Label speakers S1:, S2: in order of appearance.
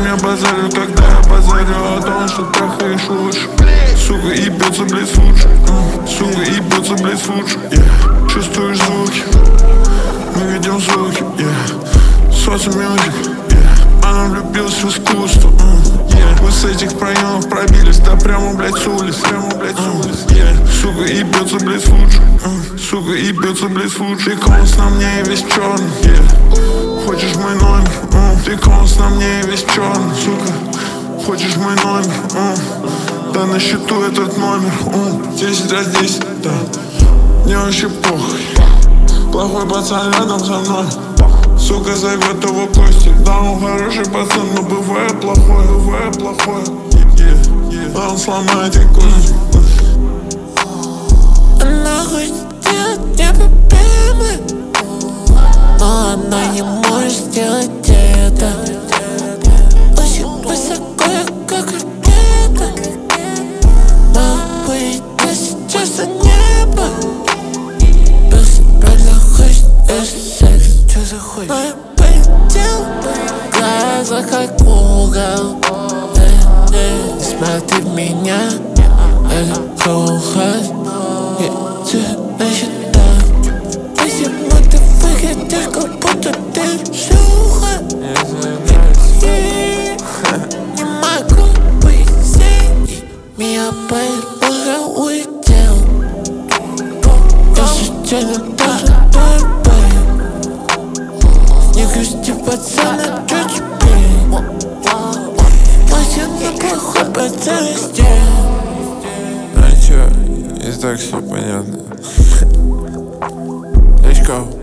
S1: чем я базарю, тогда я базарю о том, что трахаешь лучше. Сука, ебется, блядь, случай. Сука, ебется, блядь, случай. Чувствуешь звуки, мы видим звуки. Соцмьюзик, она влюбилась в искусство. Вы с этих проемов пробились, да прямо, блядь, с улиц. Сука, ебется, блядь, случай. Сука, ебется, блядь, случай. Ты конс на мне и весь черный. Хочешь мой номер? Ты конс на мне и весь черный. Сука, хочешь мой номер? Да на счету этот номер 10 раз 10, да. Мне вообще похуй. Плохой пацан рядом со мной. Сука, зовет его Костик. Да, он хороший пацан, но бывает плохой. Да, он сломает и кости.
S2: Она хочет сделать мне проблемы, но она не может сделать это. Очень высоко, я как ракета. Мама боится сейчас за небо. Беспредельно хочет секс. Чё за хуй? Моя полетела в глазах как угол. Смотри в меня, это кухать. Значит так, почему ты выглядишь, как будто ты шлюха? Не могу быть сильней, меня болит, уже улетел. Если честно, даже болит. Не грусти, пацаны, чуть теперь. Машина плохой, пацаны,
S1: А чё, и так все понятно. Let's go.